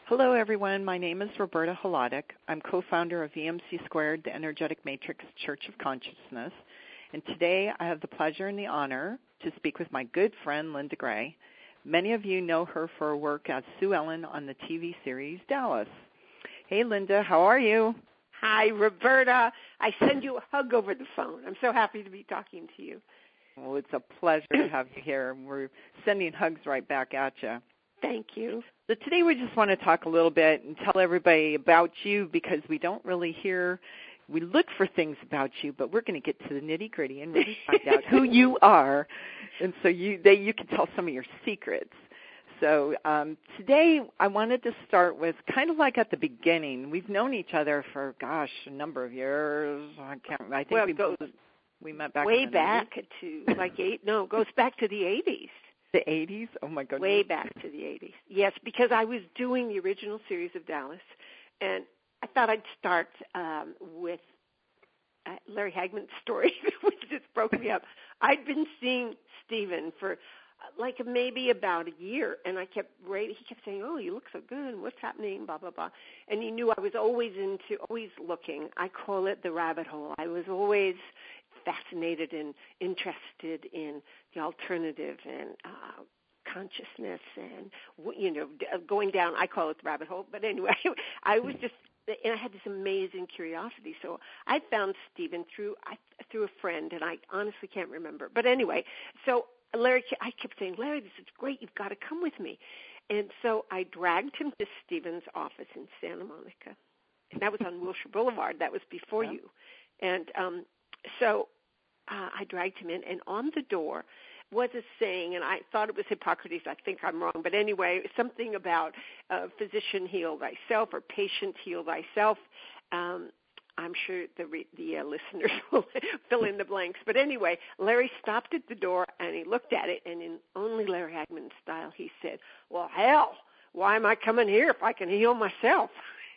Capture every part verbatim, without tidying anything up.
Hello, everyone. My name is Roberta Hladek. I'm co-founder of E M C Squared, the Energetic Matrix Church of Consciousness. And today I have the pleasure and the honor to speak with my good friend, Linda Gray. Many of you know her for her work as Sue Ellen on the T V series Dallas. Hey, Linda, how are you? Hi, Roberta. I send you a hug over the phone. I'm so happy to be talking to you. Well, it's a pleasure to have you here. We're sending hugs right back at you. Thank you. So today we just want to talk a little bit and tell everybody about you because we don't really hear, we look for things about you, but we're going to get to the nitty-gritty and really find out who you are. And so you they, you can tell some of your secrets. So um, today I wanted to start with kind of like at the beginning. We've known each other for, gosh, a number of years. I can't. I think well, we goes we met back way in the back nineties. to like eight. No, it goes back to the eighties. The eighties? Oh my goodness. Way back to the eighties. Yes, because I was doing the original series of Dallas, and I thought I'd start um, with uh, Larry Hagman's story, which just broke me up. I'd been seeing Stephen for like maybe about a year, and I kept he kept saying, "Oh, you look so good. What's happening?" Blah blah blah. And he knew I was always into, always looking. I call it the rabbit hole. I was always fascinated and interested in the alternative and uh, consciousness, and you know, going down. I call it the rabbit hole. But anyway, I was just, and I had this amazing curiosity. So I found Stephen through I, through a friend, and I honestly can't remember. But anyway, so. Larry, I kept saying, Larry, this is great. You've got to come with me. And so I dragged him to Stephen's office in Santa Monica. And that was on Wilshire Boulevard. That was before yeah. you. And um, so uh, I dragged him in, and on the door was a saying, and I thought it was Hippocrates. I think I'm wrong. But anyway, something about uh, physician heal thyself or patient heal thyself. Um I'm sure the re- the uh, listeners will fill in the blanks. But anyway, Larry stopped at the door, and he looked at it, and in only Larry Hagman style, he said, well, hell, why am I coming here if I can heal myself?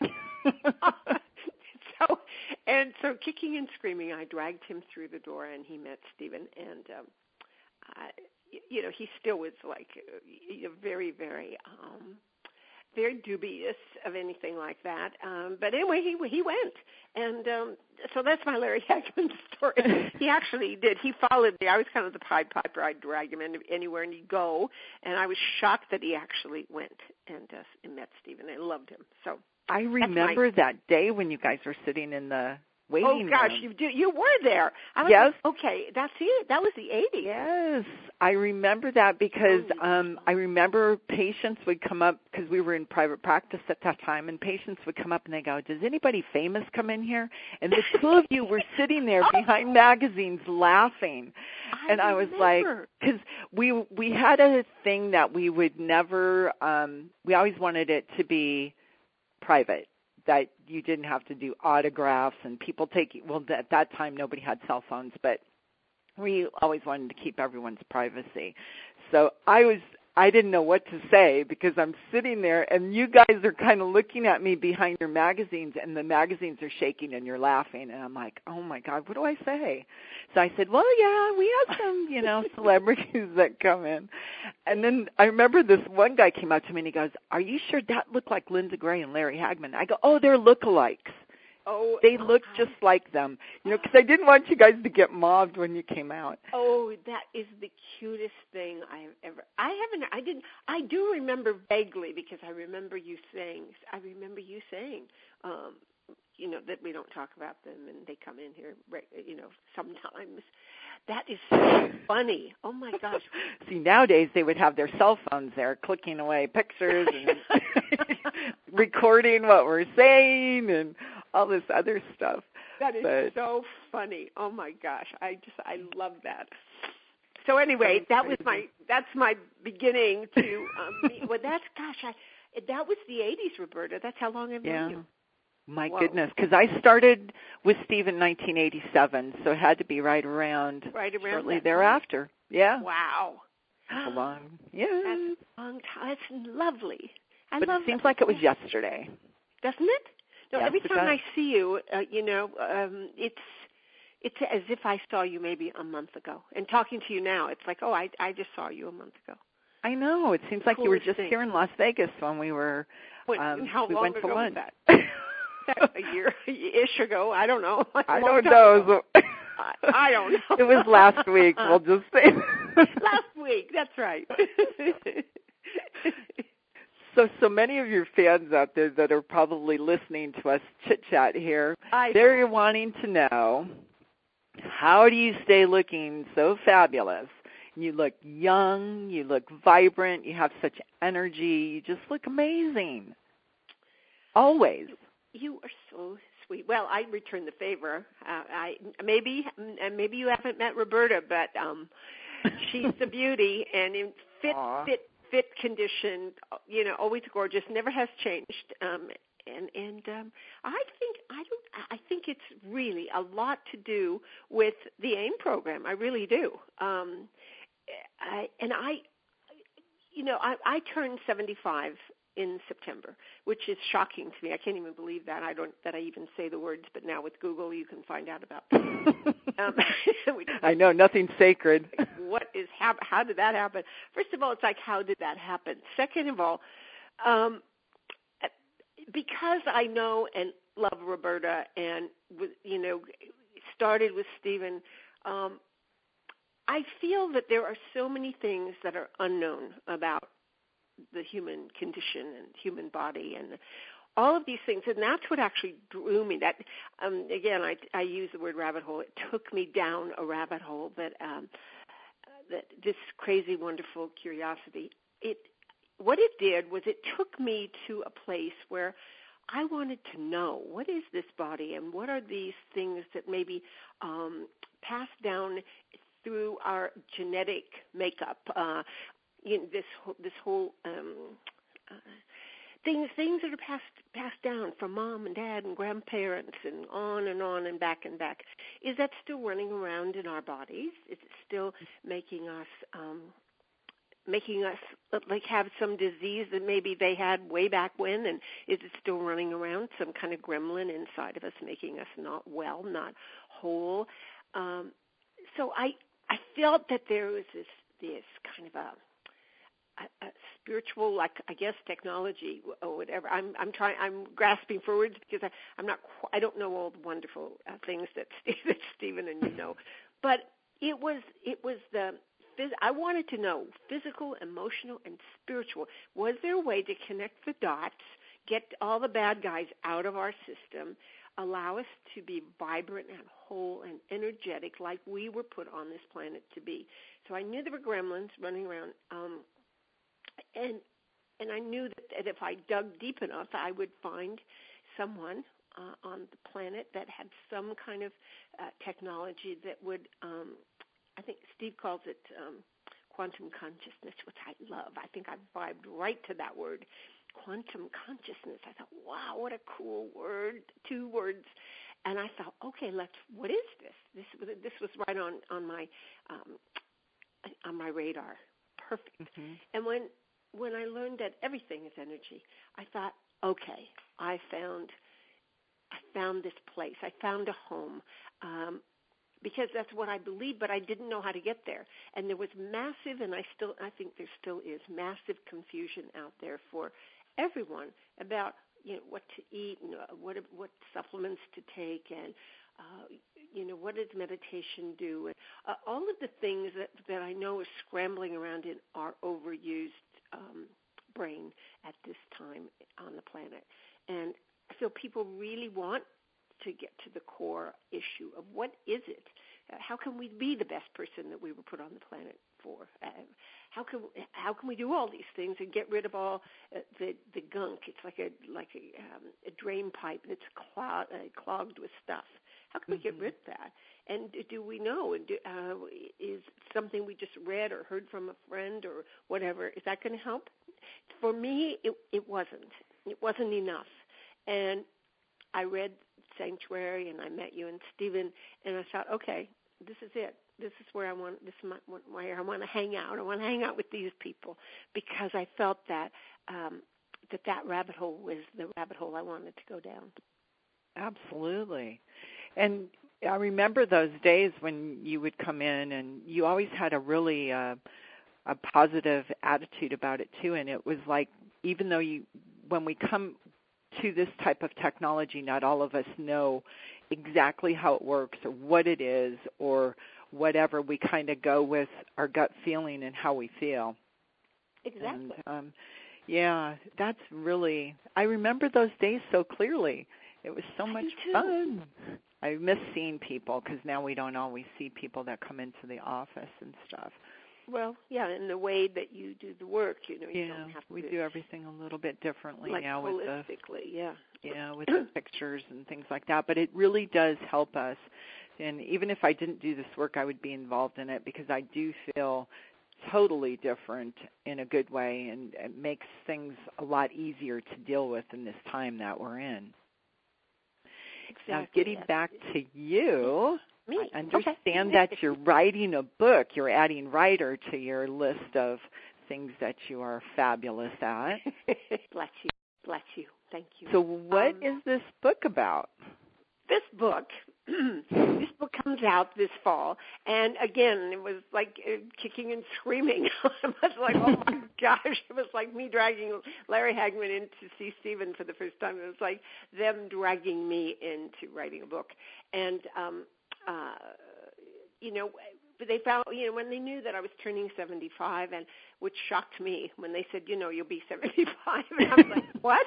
so, and so kicking and screaming, I dragged him through the door, and he met Stephen. And, um, I, you know, he still was like uh, very, very... Um, very dubious of anything like that. Um, but anyway, he he went. And um, so that's my Larry Hagman story. He actually did. He followed me. I was kind of the Pied Piper. I'd drag him in, anywhere, and he'd go. And I was shocked that he actually went and, uh, and met Stephen. I loved him. So I remember my... that day when you guys were sitting in the waiting Oh, gosh, room. you do, you were there. I was yes. Like, okay, that's it. That was the eighties. Yes, I remember that because um, I remember patients would come up, because we were in private practice at that time, and patients would come up and they go, does anybody famous come in here? And the two of you were sitting there behind magazines laughing. I and I was like, because we, we had a thing that we would never, um, we always wanted it to be private, that you didn't have to do autographs and people take, well, at that time nobody had cell phones, but we always wanted to keep everyone's privacy. So I was, I didn't know what to say because I'm sitting there and you guys are kind of looking at me behind your magazines and the magazines are shaking and you're laughing. And I'm like, oh my God, what do I say? So I said, well, yeah, we have some, you know, celebrities that come in. And then I remember this one guy came up to me and he goes, are you sure that looked like Linda Gray and Larry Hagman? I go, oh, they're lookalikes. Oh, they look oh, just like them, you know, because I didn't want you guys to get mobbed when you came out. Oh, that is the cutest thing I have ever. I haven't. I didn't. I do remember vaguely because I remember you saying. I remember you saying, um, you know, that we don't talk about them and they come in here, you know, sometimes. That is so funny. Oh my gosh. See, nowadays they would have their cell phones there, clicking away pictures and recording what we're saying and all this other stuff. That is but, so funny. Oh my gosh, I just I love that. So anyway, that was my that's my beginning to um, meet. Well, that's gosh, I that was the eighties, Roberta. That's how long I've known yeah. you. My Whoa. goodness, because I started with Steve in nineteen eighty-seven, so it had to be right around, right around shortly thereafter. Time. Yeah. Wow. That's a long, yeah. That's a long time. That's lovely. I but love it seems that. like it was yesterday. Doesn't it? No, yes, every time does. I see you, uh, you know, um, it's it's as if I saw you maybe a month ago. And talking to you now, it's like, oh, I I just saw you a month ago. I know. It seems like you were just thing. here in Las Vegas when we were. When, um, how we long went ago to lunch. was that? that? A year ish ago. I don't know. I don't know. I, I don't know. It was last week. We'll just say. Last week. That's right. So, so many of your fans out there that are probably listening to us chit-chat here, I they're wanting to know, how do you stay looking so fabulous? You look young, you look vibrant, you have such energy, you just look amazing. Always. You are so sweet. Well, I return the favor. Uh, I maybe maybe you haven't met Roberta, but um, she's the beauty and in fit, Aww. fit. fit condition, you know, always gorgeous, never has changed. Um, and and um, I think I don't. I think it's really a lot to do with the AIM program. I really do. Um, I, and I, you know, I, I turned seventy-five in September, which is shocking to me. I can't even believe that. I don't that I even say the words. But now with Google, you can find out about that. um, I know, nothing's sacred. What is hap- how did that happen? First of all, it's like, how did that happen? Second of all, um, because I know and love Roberta and, you know, started with Stephen, um, I feel that there are so many things that are unknown about the human condition and human body and all of these things, and that's what actually drew me. That um, again, I, I use the word rabbit hole. It took me down a rabbit hole that um, that this crazy, wonderful curiosity. It what it did was it took me to a place where I wanted to know, what is this body and what are these things that maybe um, passed down through our genetic makeup. Uh, you know, this this whole um, uh, Things things that are passed passed down from mom and dad and grandparents and on and on and back and back. Is that still running around in our bodies? Is it still making us um, making us like have some disease that maybe they had way back when? And is it still running around, some kind of gremlin inside of us, making us not well, not whole? Um, so I I felt that there was this this kind of a A, a spiritual, like I guess, technology or whatever. I'm I'm trying. I'm grasping for words because I, I'm not. Qu- I don't know all the wonderful uh, things that Steve, that Stephen and you know, but it was it was the. Phys- I wanted to know physical, emotional, and spiritual. Was there a way to connect the dots, get all the bad guys out of our system, allow us to be vibrant and whole and energetic, like we were put on this planet to be? So I knew there were gremlins running around. Um, And and I knew that, that if I dug deep enough, I would find someone uh, on the planet that had some kind of uh, technology that would, um, I think Steve calls it um, quantum consciousness, which I love. I think I vibed right to that word, quantum consciousness. I thought, wow, what a cool word, two words. And I thought, okay, let's. What is this? This this was right on on my um, on my radar. Perfect. Mm-hmm. And when When I learned that everything is energy, I thought, okay, I found, I found this place. I found a home, um, because that's what I believe. But I didn't know how to get there, and there was massive, and I still, I think there still is massive confusion out there for everyone about, you know, what to eat, and what what supplements to take, and uh, you know, what does meditation do, and uh, all of the things that that I know are scrambling around in our overused Um, brain at this time on the planet. And I feel people really want to get to the core issue of what is it? Uh, how can we be the best person that we were put on the planet for? Uh, how can how can we do all these things and get rid of all uh, the the gunk? It's like a like a, um, a drain pipe that's clog, uh, clogged with stuff. How can mm-hmm. we get rid of that? And do we know? And do, uh, is something we just read or heard from a friend or whatever, is that going to help? For me, it, it wasn't. It wasn't enough. And I read Sanctuary, and I met you and Stephen, and I thought, okay, this is it. This is where I want. This is my, where I want to hang out. I want to hang out with these people because I felt that um, that that rabbit hole was the rabbit hole I wanted to go down. Absolutely. And I remember those days when you would come in and you always had a really uh, a positive attitude about it too. And it was like, even though you, when we come to this type of technology, not all of us know exactly how it works or what it is or whatever. We kind of go with our gut feeling and how we feel. Exactly. And, um, yeah, that's really, I remember those days so clearly. It was so much fun. I miss seeing people because now we don't always see people that come into the office and stuff. Well, yeah, and the way that you do the work, you know, you yeah, don't have to. we do everything a little bit differently like now with the, yeah. yeah, with the pictures and things like that. But it really does help us. And even if I didn't do this work, I would be involved in it because I do feel totally different in a good way, and it makes things a lot easier to deal with in this time that we're in. Exactly. Now, getting yes. back to you, Me. I understand okay. that you're writing a book. You're adding writer to your list of things that you are fabulous at. Bless you. Bless you. Thank you. So what um, is this book about? This book, this book comes out this fall, and again, it was like uh, kicking and screaming. I was like, oh my gosh, it was like me dragging Larry Hagman in to see Stephen for the first time. It was like them dragging me into writing a book, and um, uh, you know. But they found, you know, when they knew that I was turning seventy-five, and which shocked me when they said, you know, you'll be seventy-five, and I was like, what?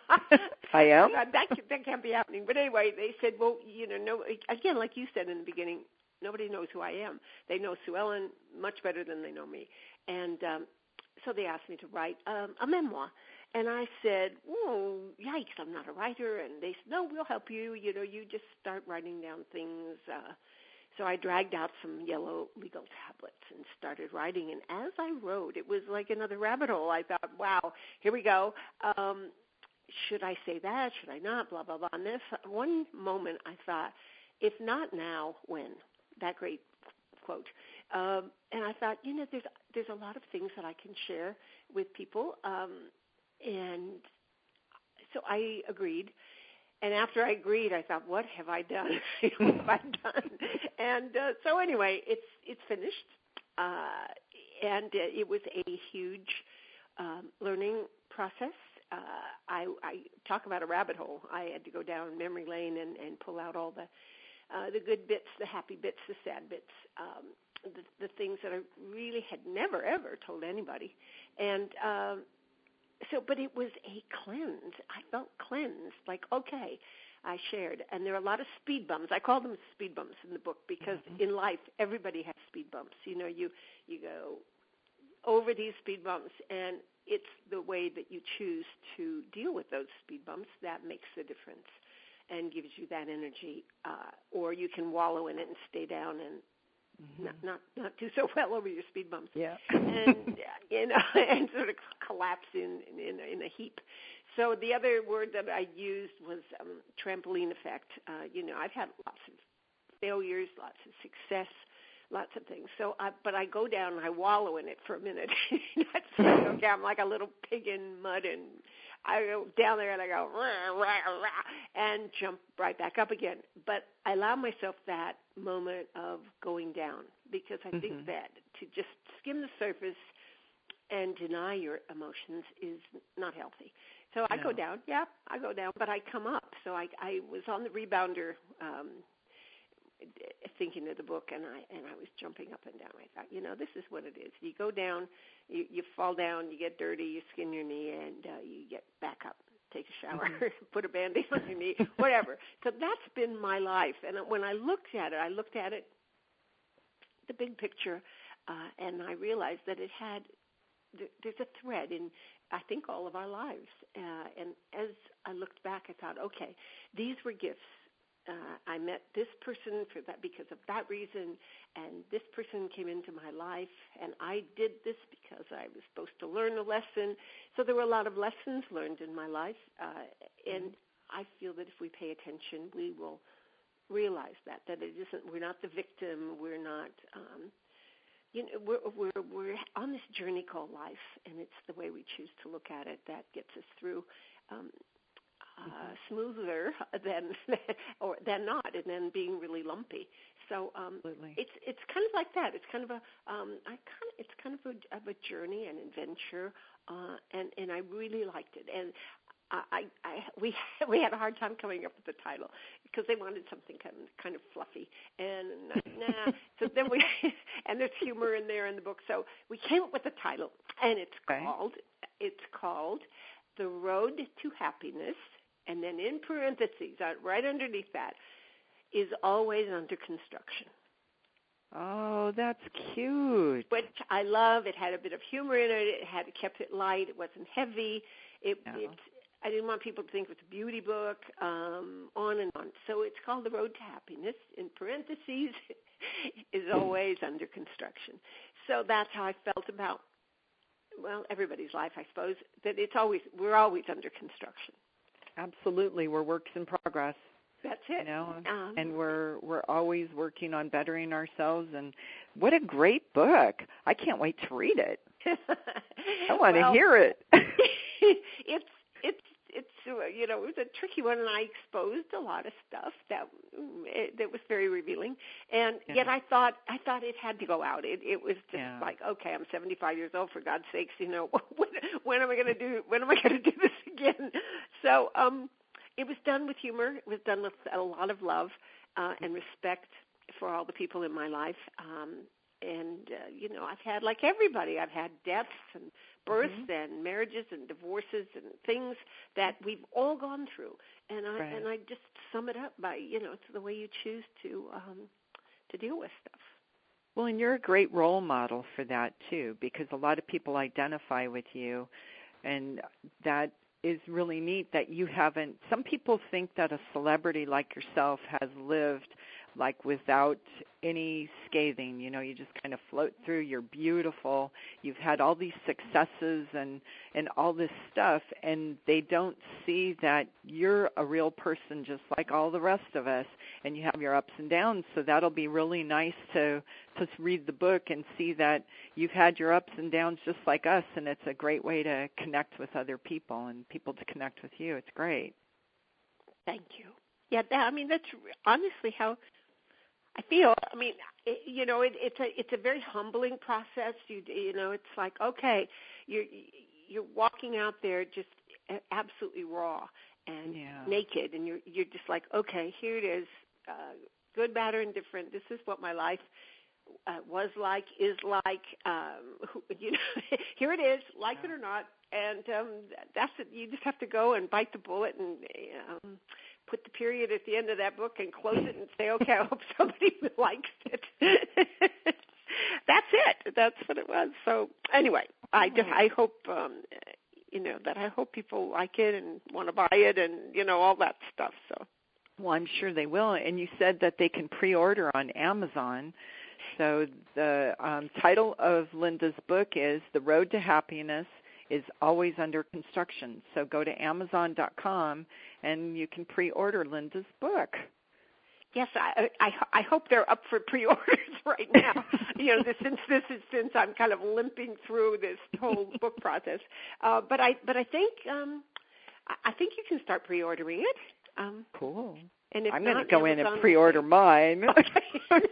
I am? that, that can't be happening. But anyway, they said, well, you know, no, again, like you said in the beginning, nobody knows who I am. They know Sue Ellen much better than they know me. And um, so they asked me to write um, a memoir. And I said, oh, yikes, I'm not a writer. And they said, no, we'll help you. You know, you just start writing down things. Uh, So I dragged out some yellow legal tablets and started writing. And as I wrote, it was like another rabbit hole. I thought, wow, here we go. Um, should I say that? Should I not? Blah, blah, blah. And this one moment I thought, if not now, when? That great quote. Um, and I thought, you know, there's there's a lot of things that I can share with people. Um, and so I agreed. And after I agreed, I thought, what have I done? what have I done? And uh, so anyway, it's it's finished. Uh, and uh, it was a huge um, learning process. Uh, I, I talk about a rabbit hole. I had to go down memory lane and, and pull out all the uh, the good bits, the happy bits, the sad bits, um, the, the things that I really had never, ever told anybody. And um, So, but it was a cleanse. I felt cleansed, like, okay, I shared. And there are a lot of speed bumps. I call them speed bumps in the book because mm-hmm. in life, everybody has speed bumps. You know, you, you go over these speed bumps, and it's the way that you choose to deal with those speed bumps that makes the difference and gives you that energy. Uh, or you can wallow in it and stay down and Mm-hmm. Not, not not do so well over your speed bumps, yeah, and you know, and sort of collapse in in, in a heap. So the other word that I used was um, trampoline effect. Uh, you know, I've had lots of failures, lots of success, lots of things. So, I, but I go down and I wallow in it for a minute. That's like, okay, I'm like a little pig in mud, and I go down there and I go rah, rah, rah, and jump right back up again. But I allow myself that moment of going down because I mm-hmm. think that to just skim the surface and deny your emotions is not healthy. So I no. go down, yeah, I go down, but I come up. So I, I was on the rebounder um, thinking of the book, and I and I was jumping up and down. I thought, you know, this is what it is. You go down, you, you fall down, you get dirty, you skin your knee, and uh, you get back up, take a shower, mm-hmm. put a Band-Aid on your knee, whatever. So that's been my life. And when I looked at it, I looked at it, the big picture, uh, and I realized that it had, there's a thread in, I think, all of our lives. Uh, and as I looked back, I thought, okay, these were gifts. Uh, I met this person for that because of that reason, and this person came into my life, and I did this because I was supposed to learn a lesson. So there were a lot of lessons learned in my life, uh, and I feel that if we pay attention, we will realize that that it isn't. We're not the victim. We're not. Um, you know, we're we're we're on this journey called life, and it's the way we choose to look at it that gets us through. Um, Uh, smoother than or than not, and then being really lumpy. So um, it's it's kind of like that. It's kind of a um, I kind of it's kind of a, of a journey and adventure, uh, and and I really liked it. And I, I we we had a hard time coming up with the title because they wanted something kind of, kind of fluffy, and nah. So then we and there's humor in there in the book. So we came up with the title, and it's okay. called it's called The Road to Happiness, and then in parentheses, uh, right underneath that, is always under construction. Oh, that's cute. Which I love. It had a bit of humor in it. It had it kept it light. It wasn't heavy. It, no. it I didn't want people to think it was a beauty book, um, on and on. So it's called The Road to Happiness, in parentheses, is always under construction. So that's how I felt about, well, everybody's life, I suppose, that it's always, we're always under construction. Absolutely. We're works in progress. That's it. You know, um, and we're we're always working on bettering ourselves. And what a great book! I can't wait to read it. I want well, to hear it. it's it's it's uh, you know, it was a tricky one, and I exposed a lot of stuff that it, that was very revealing. And yeah. yet, I thought I thought it had to go out. It it was just yeah. like, okay, I'm seventy-five years old. For God's sakes, you know, when when am I going to do when am I going to do this again? So, um. It was done with humor. It was done with a lot of love uh, and respect for all the people in my life. Um, and, uh, you know, I've had, like everybody, I've had deaths and births mm-hmm. and marriages and divorces and things that we've all gone through. And I right. and I just sum it up by, you know, it's the way you choose to um, to deal with stuff. Well, and you're a great role model for that, too, because a lot of people identify with you, and that is really neat that you haven't. Some people think that a celebrity like yourself has lived like without any scathing. You know, you just kind of float through. You're beautiful. You've had all these successes and and all this stuff, and they don't see that you're a real person just like all the rest of us, and you have your ups and downs. So that'll be really nice to to read the book and see that you've had your ups and downs just like us, and it's a great way to connect with other people and people to connect with you. It's great. Thank you. Yeah, that, I mean, that's honestly how I feel. I mean, it, you know, it, it's a it's a very humbling process. You you know, it's like, okay, you're you're walking out there just absolutely raw and yeah. naked, and you're you're just like, okay, here it is, uh, good, bad, or indifferent. This is what my life uh, was like, is like. Um, you know, here it is, like yeah. it or not, and um, that's it. You just have to go and bite the bullet and. Um, put the period at the end of that book and close it and say, okay, I hope somebody likes it. That's it. That's what it was. So anyway, I just, I hope, um, you know, that I hope people like it and want to buy it and, you know, all that stuff. So. Well, I'm sure they will. And you said that they can pre-order on Amazon. So the um, title of Linda's book is The Road to Happiness is Always Under Construction. So go to amazon dot com and you can pre-order Linda's book. Yes, I, I, I hope they're up for pre-orders right now. you know, this, since this is since I'm kind of limping through this whole book process. Uh, but I but I think um, I think you can start pre-ordering it. Um, cool. And if I'm going to not, go Amazon in and pre-order mine. Okay.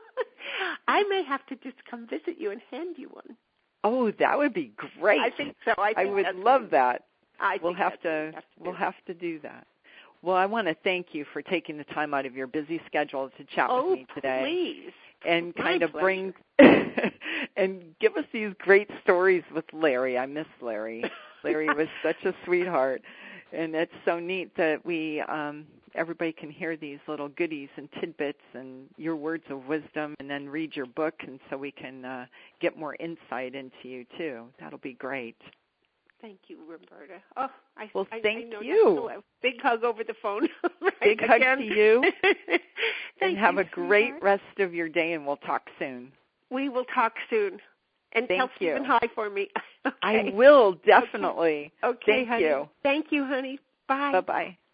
I may have to just come visit you and hand you one. Oh, that would be great. I think so. I, think I would that's love what, that. I we'll think have that's to, have to we'll have to do that. Well, I want to thank you for taking the time out of your busy schedule to chat oh, with me today. Please. And My kind of pleasure. bring and give us these great stories with Larry. I miss Larry. Larry was such a sweetheart. And it's so neat that we um everybody can hear these little goodies and tidbits and your words of wisdom and then read your book, and so we can uh, get more insight into you, too. That'll be great. Thank you, Roberta. Oh, I, well, I, thank I know you. A big hug over the phone. right big hug again. to you. Thank and have you, a great sweetheart. rest of your day, and we'll talk soon. We will talk soon. And thank tell you. Stephen hi for me. Okay. I will, definitely. Okay, Thank honey. you. Thank you, honey. Bye. Bye-bye.